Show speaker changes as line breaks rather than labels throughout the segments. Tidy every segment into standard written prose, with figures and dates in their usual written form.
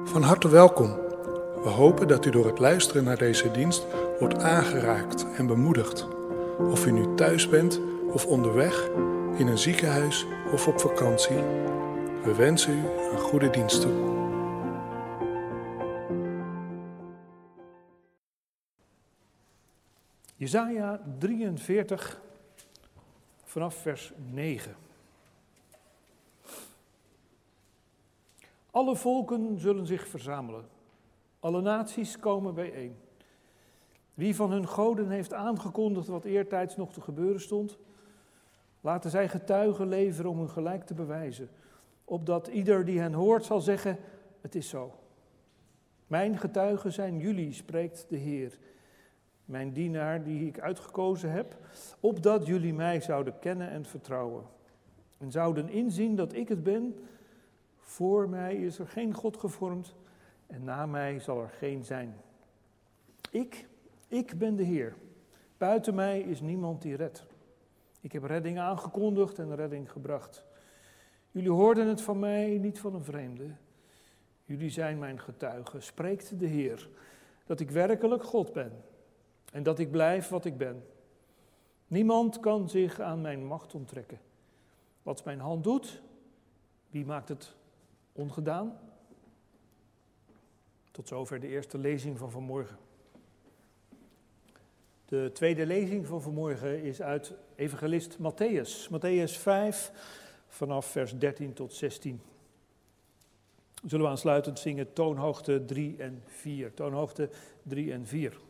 Van harte welkom. We hopen dat u door het luisteren naar deze dienst wordt aangeraakt en bemoedigd. Of u nu thuis bent of onderweg, in een ziekenhuis of op vakantie. We wensen u een goede dienst toe.
Jesaja 43 vanaf vers 9. Alle volken zullen zich verzamelen. Alle naties komen bijeen. Wie van hun goden heeft aangekondigd wat eertijds nog te gebeuren stond? Laten zij getuigen leveren om hun gelijk te bewijzen. Opdat ieder die hen hoort zal zeggen, het is zo. Mijn getuigen zijn jullie, spreekt de Heer. Mijn dienaar die ik uitgekozen heb, opdat jullie mij zouden kennen en vertrouwen. En zouden inzien dat ik het ben. Voor mij is er geen God gevormd en na mij zal er geen zijn. Ik ben de Heer. Buiten mij is niemand die redt. Ik heb redding aangekondigd en redding gebracht. Jullie hoorden het van mij, niet van een vreemde. Jullie zijn mijn getuigen, spreekt de Heer, dat ik werkelijk God ben en dat ik blijf wat ik ben. Niemand kan zich aan mijn macht onttrekken. Wat mijn hand doet, wie maakt het ongedaan? Tot zover de eerste lezing van vanmorgen. De tweede lezing van vanmorgen is uit evangelist Mattheüs. Mattheüs 5 vanaf vers 13 tot 16. Zullen we aansluitend zingen toonhoogte 3 en 4. Toonhoogte 3 en 4.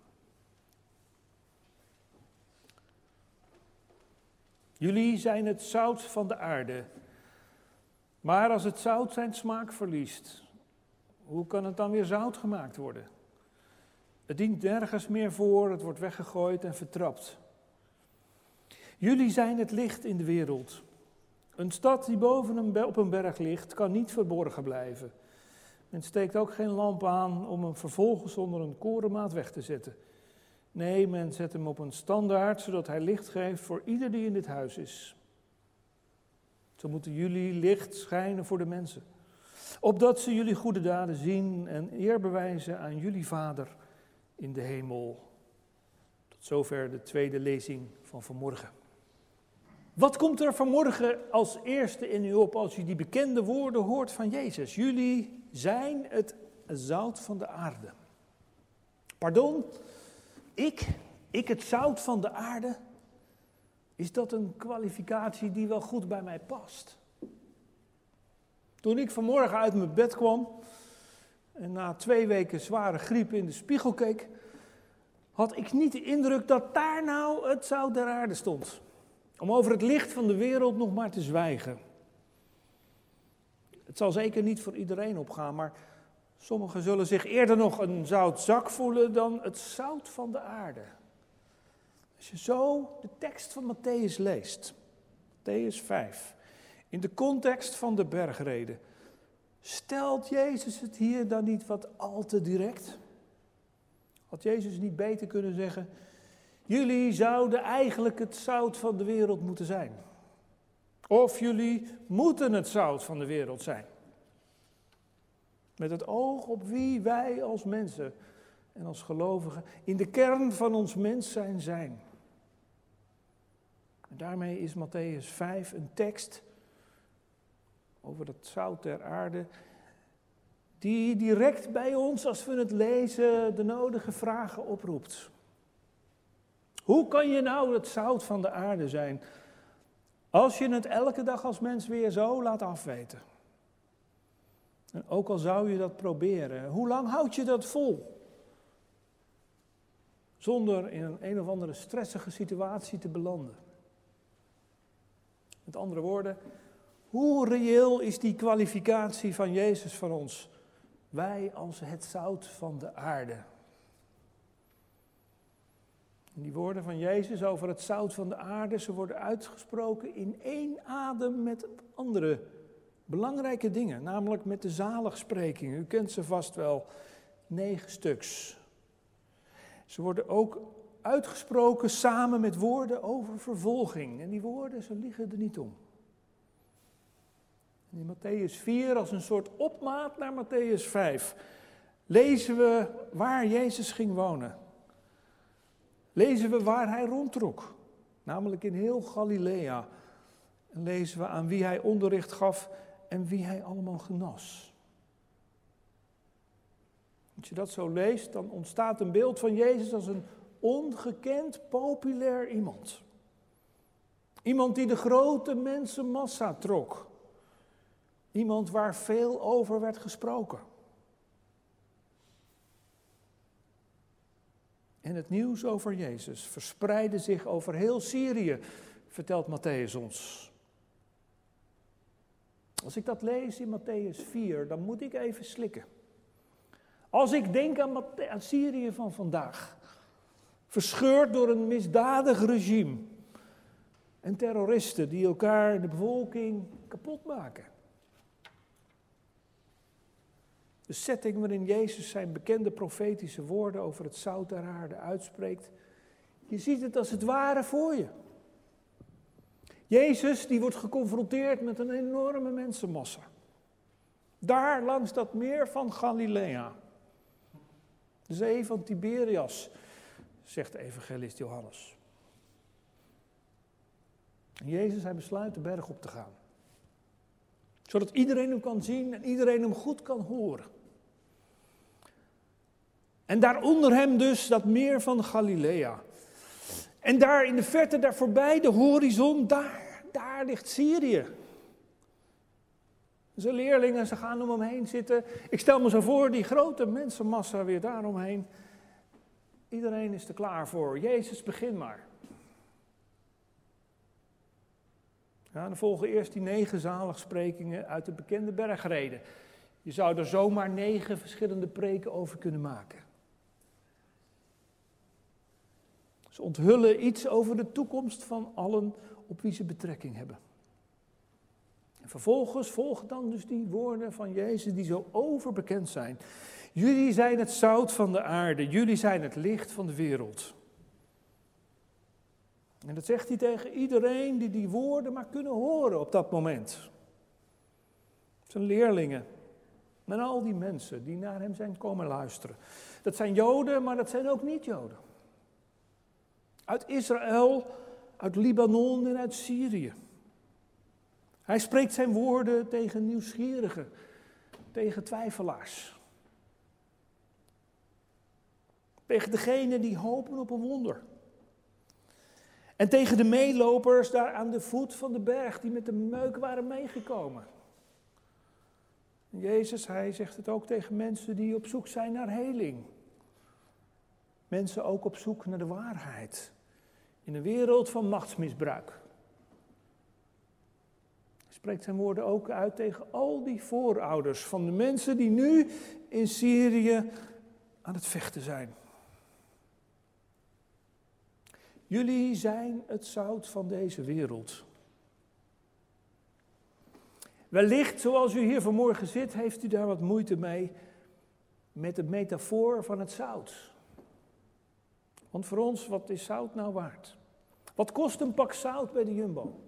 Jullie zijn het zout van de aarde. Maar als het zout zijn smaak verliest, hoe kan het dan weer zout gemaakt worden? Het dient nergens meer voor, het wordt weggegooid en vertrapt. Jullie zijn het licht in de wereld. Een stad die op een berg ligt, kan niet verborgen blijven. Men steekt ook geen lamp aan om hem vervolgens onder een korenmaat weg te zetten. Nee, men zet hem op een standaard, zodat hij licht geeft voor ieder die in dit huis is. Zo moeten jullie licht schijnen voor de mensen, opdat ze jullie goede daden zien en eer bewijzen aan jullie Vader in de hemel. Tot zover de tweede lezing van vanmorgen. Wat komt er vanmorgen als eerste in u op als u die bekende woorden hoort van Jezus? Jullie zijn het zout van de aarde. Pardon? Ik het zout van de aarde? Is dat een kwalificatie die wel goed bij mij past? Toen ik vanmorgen uit mijn bed kwam en na 2 weken zware griep in de spiegel keek, had ik niet de indruk dat daar nou het zout der aarde stond. Om over het licht van de wereld nog maar te zwijgen. Het zal zeker niet voor iedereen opgaan, maar sommigen zullen zich eerder nog een zoutzak voelen dan het zout van de aarde. Als je zo de tekst van Mattheüs leest, Mattheüs 5, in de context van de bergrede, stelt Jezus het hier dan niet wat al te direct? Had Jezus niet beter kunnen zeggen, jullie zouden eigenlijk het zout van de wereld moeten zijn. Of jullie moeten het zout van de wereld zijn. Met het oog op wie wij als mensen en als gelovigen in de kern van ons mens zijn. En daarmee is Mattheüs 5 een tekst over het zout der aarde, die direct bij ons, als we het lezen, de nodige vragen oproept. Hoe kan je nou het zout van de aarde zijn, als je het elke dag als mens weer zo laat afweten? En ook al zou je dat proberen, hoe lang houd je dat vol? Zonder in een of andere stressige situatie te belanden. Met andere woorden, hoe reëel is die kwalificatie van Jezus van ons? Wij als het zout van de aarde. En die woorden van Jezus over het zout van de aarde, ze worden uitgesproken in één adem met andere belangrijke dingen. Namelijk met de zaligsprekingen. U kent ze vast wel, 9 stuks. Ze worden ook uitgesproken samen met woorden over vervolging. En die woorden, ze liegen er niet om. In Mattheüs 4, als een soort opmaat naar Mattheüs 5, lezen we waar Jezus ging wonen. Lezen we waar hij rondtrok, namelijk in heel Galilea. En lezen we aan wie hij onderricht gaf en wie hij allemaal genas. Als je dat zo leest, dan ontstaat een beeld van Jezus als een ongekend populair iemand. Iemand die de grote mensenmassa trok. Iemand waar veel over werd gesproken. En het nieuws over Jezus verspreidde zich over heel Syrië, vertelt Mattheüs ons. Als ik dat lees in Mattheüs 4, dan moet ik even slikken. Als ik denk aan Syrië van vandaag, verscheurd door een misdadig regime en terroristen die elkaar, de bevolking, kapot maken. De setting waarin Jezus zijn bekende profetische woorden over het zout der aarde uitspreekt. Je ziet het als het ware voor je. Jezus die wordt geconfronteerd met een enorme mensenmassa. Daar langs dat meer van Galilea. De zee van Tiberias, zegt de evangelist Johannes. En Jezus hij besluit de berg op te gaan. Zodat iedereen hem kan zien en iedereen hem goed kan horen. En daaronder hem dus dat meer van Galilea. En daar in de verte, daar voorbij de horizon, daar ligt Syrië. Zijn leerlingen, ze gaan om hem heen zitten. Ik stel me zo voor, die grote mensenmassa weer daaromheen. Iedereen is er klaar voor. Jezus, begin maar. Ja, dan volgen eerst die 9 zaligsprekingen uit de bekende bergreden. Je zou er zomaar 9 verschillende preken over kunnen maken. Ze onthullen iets over de toekomst van allen op wie ze betrekking hebben. En vervolgens volgen dan dus die woorden van Jezus die zo overbekend zijn. Jullie zijn het zout van de aarde, jullie zijn het licht van de wereld. En dat zegt hij tegen iedereen die die woorden maar kunnen horen op dat moment. Zijn leerlingen en al die mensen die naar hem zijn komen luisteren. Dat zijn Joden, maar dat zijn ook niet-Joden. Uit Israël, uit Libanon en uit Syrië. Hij spreekt zijn woorden tegen nieuwsgierigen, tegen twijfelaars. Tegen degenen die hopen op een wonder. En tegen de meelopers daar aan de voet van de berg die met de meuk waren meegekomen. En Jezus, hij zegt het ook tegen mensen die op zoek zijn naar heling. Mensen ook op zoek naar de waarheid. In een wereld van machtsmisbruik. Hij spreekt zijn woorden ook uit tegen al die voorouders van de mensen die nu in Syrië aan het vechten zijn. Jullie zijn het zout van deze wereld. Wellicht, zoals u hier vanmorgen zit, heeft u daar wat moeite mee met de metafoor van het zout. Want voor ons, wat is zout nou waard? Wat kost een pak zout bij de Jumbo?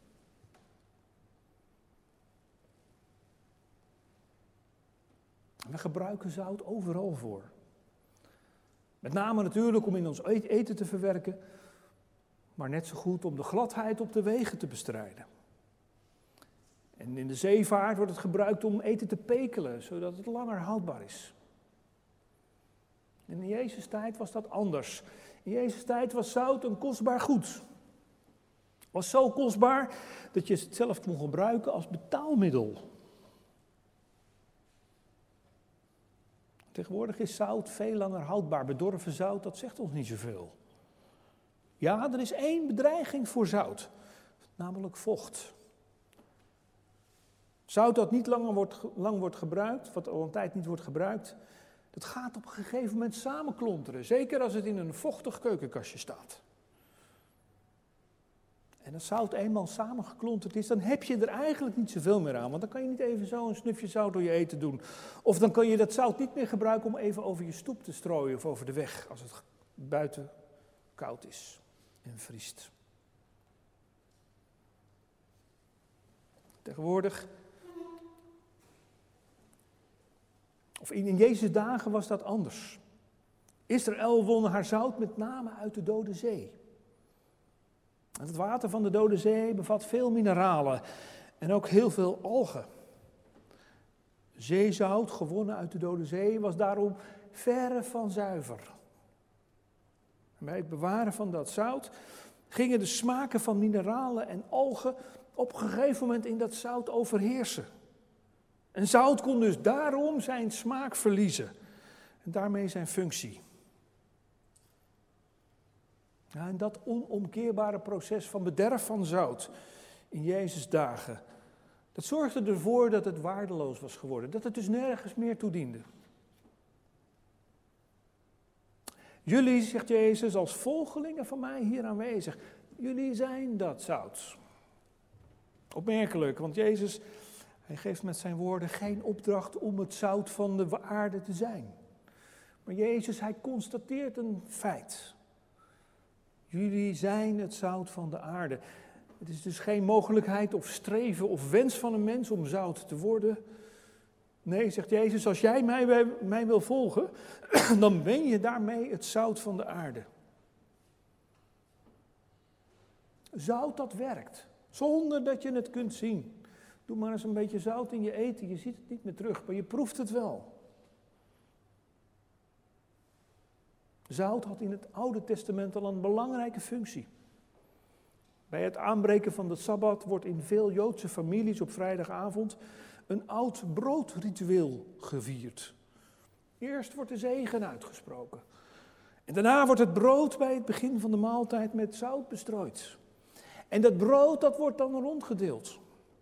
We gebruiken zout overal voor. Met name natuurlijk om in ons eten te verwerken, maar net zo goed om de gladheid op de wegen te bestrijden. En in de zeevaart wordt het gebruikt om eten te pekelen, zodat het langer houdbaar is. En in Jezus' tijd was dat anders. In Jezus' tijd was zout een kostbaar goed. Het was zo kostbaar dat je het zelf kon gebruiken als betaalmiddel. Tegenwoordig is zout veel langer houdbaar. Bedorven zout, dat zegt ons niet zoveel. Ja, er is 1 bedreiging voor zout, namelijk vocht. Zout dat niet lang wordt gebruikt, wat al een tijd niet wordt gebruikt, dat gaat op een gegeven moment samenklonteren. Zeker als het in een vochtig keukenkastje staat. En als zout eenmaal samengeklonterd is, dan heb je er eigenlijk niet zoveel meer aan. Want dan kan je niet even zo een snufje zout door je eten doen. Of dan kan je dat zout niet meer gebruiken om even over je stoep te strooien of over de weg als het buiten koud is en vriest. Tegenwoordig Of in Jezus' dagen was dat anders. Israël won haar zout met name uit de Dode Zee. En het water van de Dode Zee bevat veel mineralen en ook heel veel algen. Zeezout, gewonnen uit de Dode Zee, was daarom verre van zuiver. En bij het bewaren van dat zout gingen de smaken van mineralen en algen op een gegeven moment in dat zout overheersen. En zout kon dus daarom zijn smaak verliezen en daarmee zijn functie. Ja, en dat onomkeerbare proces van bederf van zout in Jezus' dagen, dat zorgde ervoor dat het waardeloos was geworden, dat het dus nergens meer toe diende. Jullie, zegt Jezus, als volgelingen van mij hier aanwezig, jullie zijn dat zout. Opmerkelijk, want Jezus, hij geeft met zijn woorden geen opdracht om het zout van de aarde te zijn. Maar Jezus, hij constateert een feit. Jullie zijn het zout van de aarde. Het is dus geen mogelijkheid of streven of wens van een mens om zout te worden. Nee, zegt Jezus, als jij mij wil volgen, dan ben je daarmee het zout van de aarde. Zout dat werkt, zonder dat je het kunt zien. Doe maar eens een beetje zout in je eten, je ziet het niet meer terug, maar je proeft het wel. Zout had in het Oude Testament al een belangrijke functie. Bij het aanbreken van de Sabbat wordt in veel Joodse families op vrijdagavond een oud broodritueel gevierd. Eerst wordt de zegen uitgesproken. En daarna wordt het brood bij het begin van de maaltijd met zout bestrooid. En dat brood dat wordt dan rondgedeeld.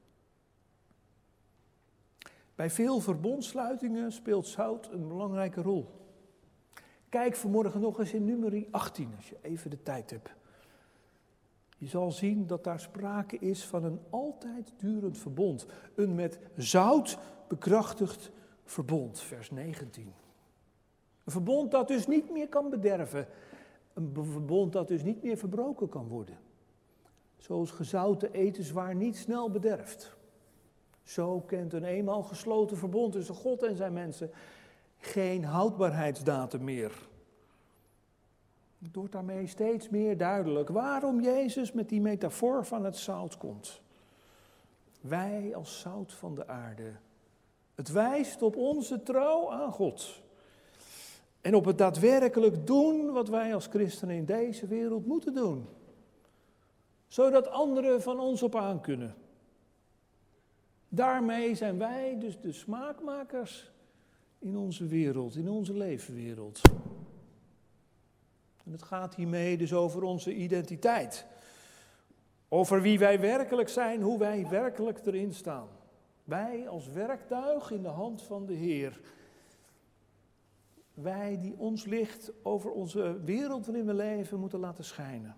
Bij veel verbondsluitingen speelt zout een belangrijke rol. Kijk vanmorgen nog eens in Numeri 18, als je even de tijd hebt. Je zal zien dat daar sprake is van een altijd durend verbond. Een met zout bekrachtigd verbond, vers 19. Een verbond dat dus niet meer kan bederven. Een verbond dat dus niet meer verbroken kan worden. Zoals gezouten etenswaar niet snel bederft. Zo kent een eenmaal gesloten verbond tussen God en zijn mensen geen houdbaarheidsdatum meer. Het wordt daarmee steeds meer duidelijk waarom Jezus met die metafoor van het zout komt. Wij als zout van de aarde. Het wijst op onze trouw aan God. En op het daadwerkelijk doen wat wij als christenen in deze wereld moeten doen. Zodat anderen van ons op aan kunnen. Daarmee zijn wij dus de smaakmakers in onze wereld, in onze leefwereld. En het gaat hiermee dus over onze identiteit. Over wie wij werkelijk zijn, hoe wij werkelijk erin staan. Wij als werktuig in de hand van de Heer. Wij die ons licht over onze wereld waarin we leven moeten laten schijnen.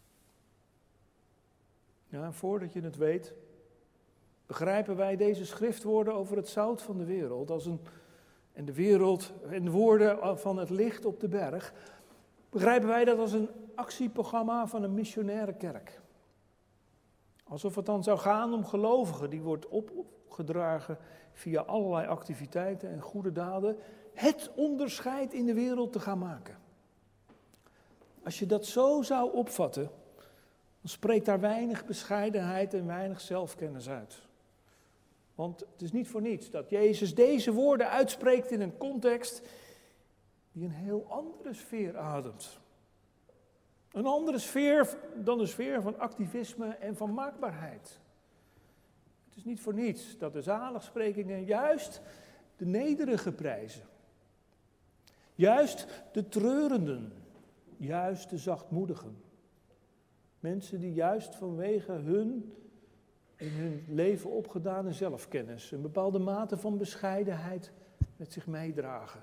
Ja, voordat je het weet, begrijpen wij deze schriftwoorden over het zout van de wereld en de woorden van het licht op de berg, begrijpen wij dat als een actieprogramma van een missionaire kerk. Alsof het dan zou gaan om gelovigen, die wordt opgedragen via allerlei activiteiten en goede daden, het onderscheid in de wereld te gaan maken. Als je dat zo zou opvatten, dan spreekt daar weinig bescheidenheid en weinig zelfkennis uit. Want het is niet voor niets dat Jezus deze woorden uitspreekt in een context die een heel andere sfeer ademt. Een andere sfeer dan de sfeer van activisme en van maakbaarheid. Het is niet voor niets dat de zaligsprekingen juist de nederigen prijzen. Juist de treurenden, juist de zachtmoedigen. Mensen die juist vanwege hun in hun leven opgedane zelfkennis een bepaalde mate van bescheidenheid met zich meedragen.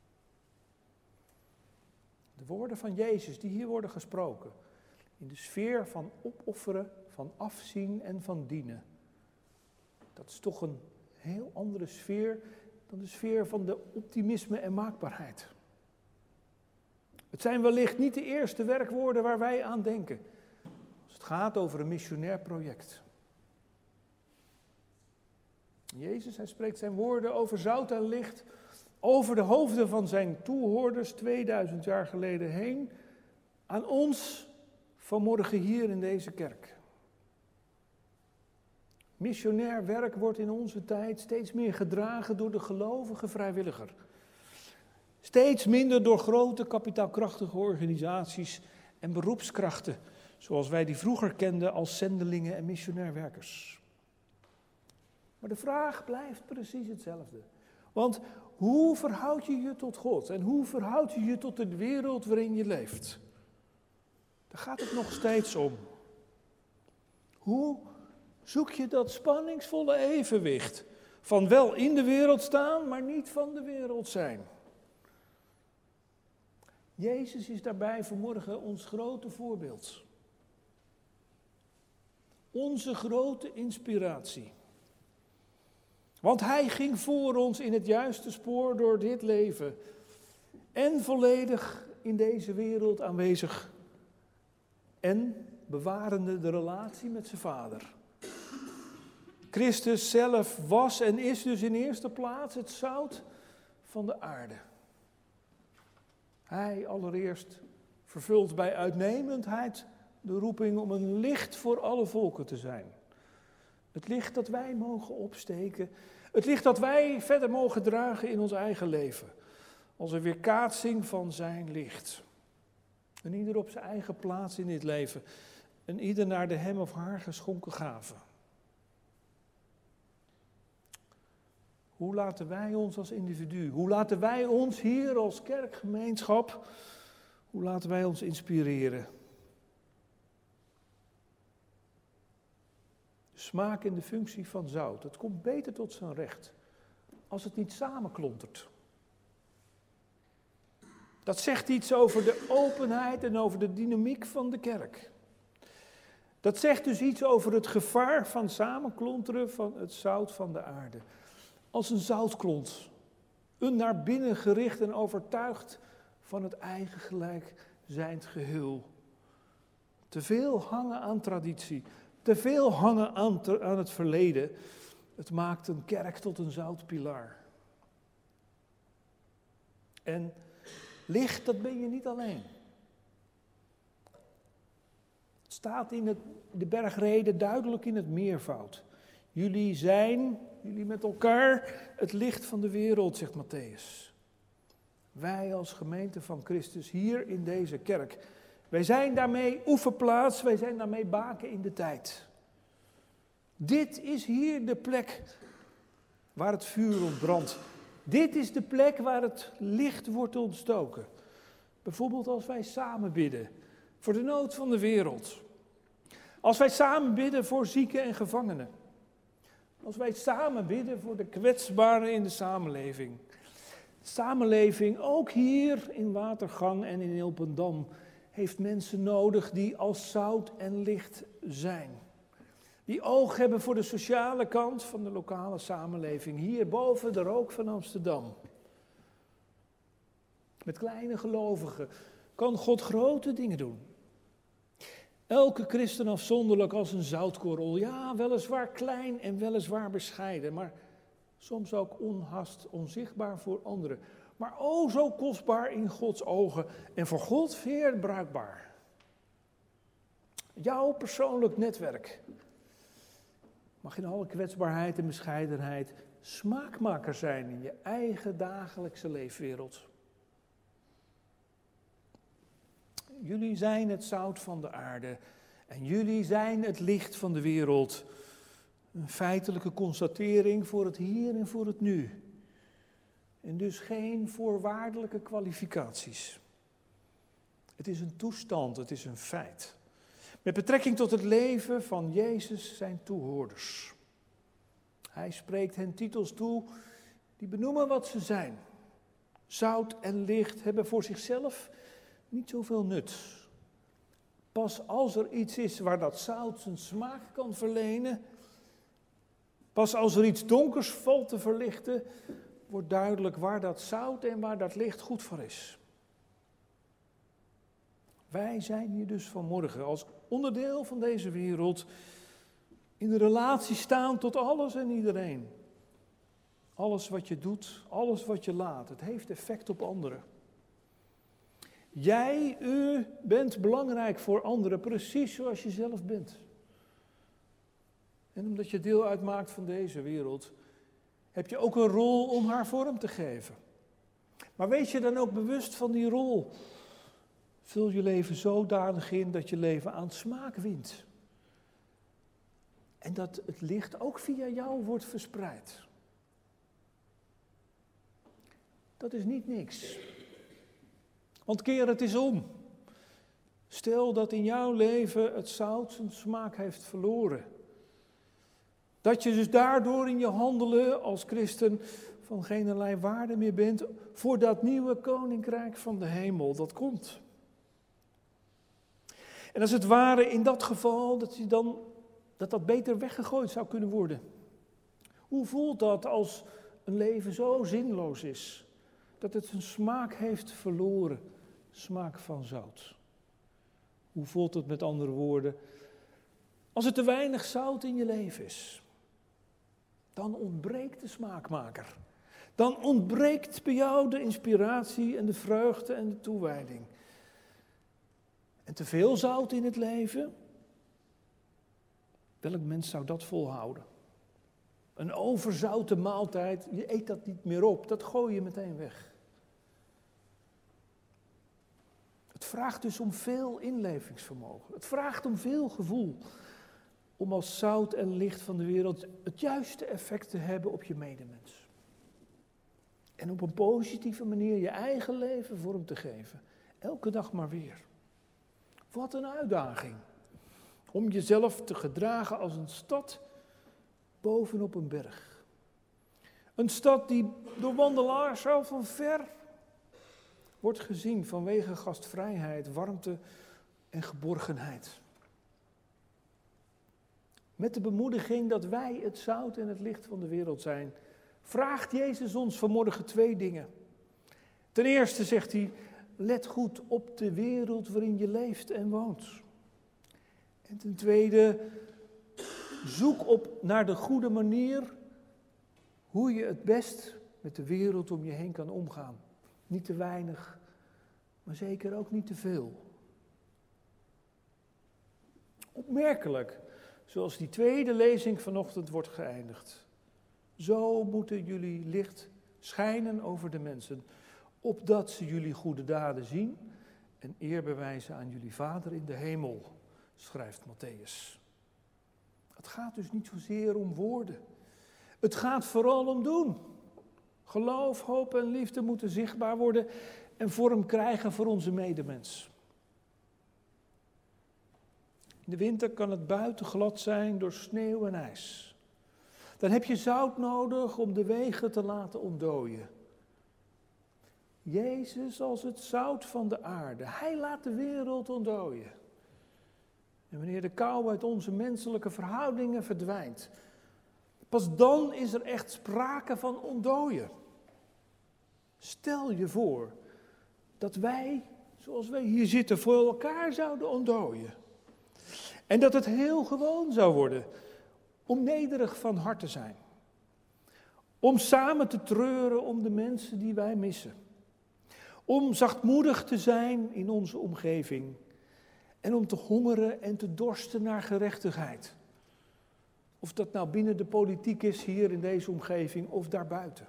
De woorden van Jezus die hier worden gesproken, in de sfeer van opofferen, van afzien en van dienen. Dat is toch een heel andere sfeer dan de sfeer van de optimisme en maakbaarheid. Het zijn wellicht niet de eerste werkwoorden waar wij aan denken, als het gaat over een missionair project. Jezus, hij spreekt zijn woorden over zout en licht over de hoofden van zijn toehoorders 2000 jaar geleden heen, aan ons vanmorgen hier in deze kerk. Missionair werk wordt in onze tijd steeds meer gedragen door de gelovige vrijwilliger. Steeds minder door grote kapitaalkrachtige organisaties en beroepskrachten, zoals wij die vroeger kenden als zendelingen en missionair werkers. Maar de vraag blijft precies hetzelfde. Want hoe verhoud je je tot God en hoe verhoud je je tot de wereld waarin je leeft? Daar gaat het nog steeds om. Hoe zoek je dat spanningsvolle evenwicht van wel in de wereld staan, maar niet van de wereld zijn? Jezus is daarbij vanmorgen ons grote voorbeeld. Onze grote inspiratie. Want hij ging voor ons in het juiste spoor door dit leven en volledig in deze wereld aanwezig en bewarende de relatie met zijn Vader. Christus zelf was en is dus in eerste plaats het zout van de aarde. Hij allereerst vervult bij uitnemendheid de roeping om een licht voor alle volken te zijn. Het licht dat wij mogen opsteken. Het licht dat wij verder mogen dragen in ons eigen leven. Als een weerkaatsing van zijn licht. En ieder op zijn eigen plaats in dit leven. En ieder naar de hem of haar geschonken gave. Hoe laten wij ons als individu, hoe laten wij ons hier als kerkgemeenschap, hoe laten wij ons inspireren? Smaak in de functie van zout. Het komt beter tot zijn recht als het niet samenklontert. Dat zegt iets over de openheid en over de dynamiek van de kerk. Dat zegt dus iets over het gevaar van samenklonteren van het zout van de aarde. Als een zoutklont, een naar binnen gericht en overtuigd van het eigen gelijkzijnd geheel. Te veel hangen aan traditie. Te veel hangen aan het verleden. Het maakt een kerk tot een zoutpilaar. En licht, dat ben je niet alleen. Het staat in de bergrede duidelijk in het meervoud. Jullie met elkaar, het licht van de wereld, zegt Mattheüs. Wij als gemeente van Christus hier in deze kerk. Wij zijn daarmee oefenplaats, wij zijn daarmee baken in de tijd. Dit is hier de plek waar het vuur ontbrandt. Dit is de plek waar het licht wordt ontstoken. Bijvoorbeeld als wij samen bidden voor de nood van de wereld. Als wij samen bidden voor zieken en gevangenen. Als wij samen bidden voor de kwetsbaren in de samenleving. Samenleving, ook hier in Watergang en in Ilpendam, heeft mensen nodig die als zout en licht zijn. Die oog hebben voor de sociale kant van de lokale samenleving. Hier boven de rook van Amsterdam. Met kleine gelovigen kan God grote dingen doen. Elke christen afzonderlijk als een zoutkorrel. Ja, weliswaar klein en weliswaar bescheiden, maar soms ook onhast, onzichtbaar voor anderen. Maar o zo kostbaar in Gods ogen en voor God zeer bruikbaar. Jouw persoonlijk netwerk mag in alle kwetsbaarheid en bescheidenheid smaakmaker zijn in je eigen dagelijkse leefwereld. Jullie zijn het zout van de aarde en jullie zijn het licht van de wereld. Een feitelijke constatering voor het hier en voor het nu. En dus geen voorwaardelijke kwalificaties. Het is een toestand, het is een feit. Met betrekking tot het leven van Jezus zijn toehoorders. Hij spreekt hen titels toe die benoemen wat ze zijn. Zout en licht hebben voor zichzelf niet zoveel nut. Pas als er iets is waar dat zout zijn smaak kan verlenen, pas als er iets donkers valt te verlichten, wordt duidelijk waar dat zout en waar dat licht goed voor is. Wij zijn hier dus vanmorgen als onderdeel van deze wereld in de relatie staan tot alles en iedereen. Alles wat je doet, alles wat je laat, het heeft effect op anderen. U bent belangrijk voor anderen, precies zoals je zelf bent. En omdat je deel uitmaakt van deze wereld, heb je ook een rol om haar vorm te geven. Maar wees je dan ook bewust van die rol. Vul je leven zodanig in dat je leven aan smaak wint. En dat het licht ook via jou wordt verspreid. Dat is niet niks. Want keer het eens om. Stel dat in jouw leven het zout zijn smaak heeft verloren. Dat je dus daardoor in je handelen als christen van geen allerlei waarde meer bent voor dat nieuwe koninkrijk van de hemel dat komt. En als het ware in dat geval dat beter weggegooid zou kunnen worden. Hoe voelt dat als een leven zo zinloos is? Dat het zijn smaak heeft verloren, smaak van zout. Hoe voelt het met andere woorden? Als er te weinig zout in je leven is, dan ontbreekt de smaakmaker. Dan ontbreekt bij jou de inspiratie en de vreugde en de toewijding. En te veel zout in het leven? Welk mens zou dat volhouden? Een overzoute maaltijd, je eet dat niet meer op, dat gooi je meteen weg. Het vraagt dus om veel inlevingsvermogen. Het vraagt om veel gevoel. Om als zout en licht van de wereld het juiste effect te hebben op je medemens. En op een positieve manier je eigen leven vorm te geven. Elke dag maar weer. Wat een uitdaging. Om jezelf te gedragen als een stad bovenop een berg. Een stad die door wandelaars zo van ver wordt gezien vanwege gastvrijheid, warmte en geborgenheid. Met de bemoediging dat wij het zout en het licht van de wereld zijn, vraagt Jezus ons vanmorgen 2 dingen. Ten eerste zegt hij, let goed op de wereld waarin je leeft en woont. En ten tweede, zoek op naar de goede manier hoe je het best met de wereld om je heen kan omgaan. Niet te weinig, maar zeker ook niet te veel. Opmerkelijk, zoals die tweede lezing vanochtend wordt geëindigd. Zo moeten jullie licht schijnen over de mensen, opdat ze jullie goede daden zien en eer bewijzen aan jullie Vader in de hemel, schrijft Mattheüs. Het gaat dus niet zozeer om woorden. Het gaat vooral om doen. Geloof, hoop en liefde moeten zichtbaar worden en vorm krijgen voor onze medemens. In de winter kan het buiten glad zijn door sneeuw en ijs. Dan heb je zout nodig om de wegen te laten ontdooien. Jezus als het zout van de aarde. Hij laat de wereld ontdooien. En wanneer de kou uit onze menselijke verhoudingen verdwijnt, pas dan is er echt sprake van ontdooien. Stel je voor dat wij, zoals wij hier zitten, voor elkaar zouden ontdooien. En dat het heel gewoon zou worden om nederig van hart te zijn. Om samen te treuren om de mensen die wij missen. Om zachtmoedig te zijn in onze omgeving. En om te hongeren en te dorsten naar gerechtigheid. Of dat nou binnen de politiek is hier in deze omgeving of daarbuiten.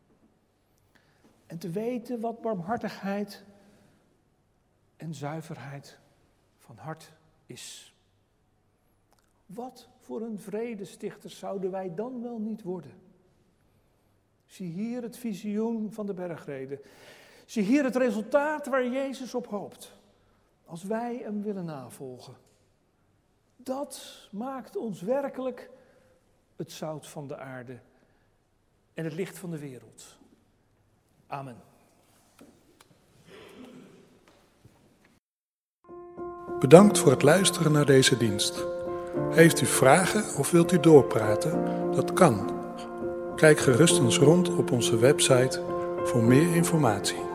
En te weten wat barmhartigheid en zuiverheid van hart is. Wat voor een vredestichters zouden wij dan wel niet worden? Zie hier het visioen van de bergreden. Zie hier het resultaat waar Jezus op hoopt. Als wij hem willen navolgen. Dat maakt ons werkelijk het zout van de aarde en het licht van de wereld. Amen.
Bedankt voor het luisteren naar deze dienst. Heeft u vragen of wilt u doorpraten? Dat kan. Kijk gerust eens rond op onze website voor meer informatie.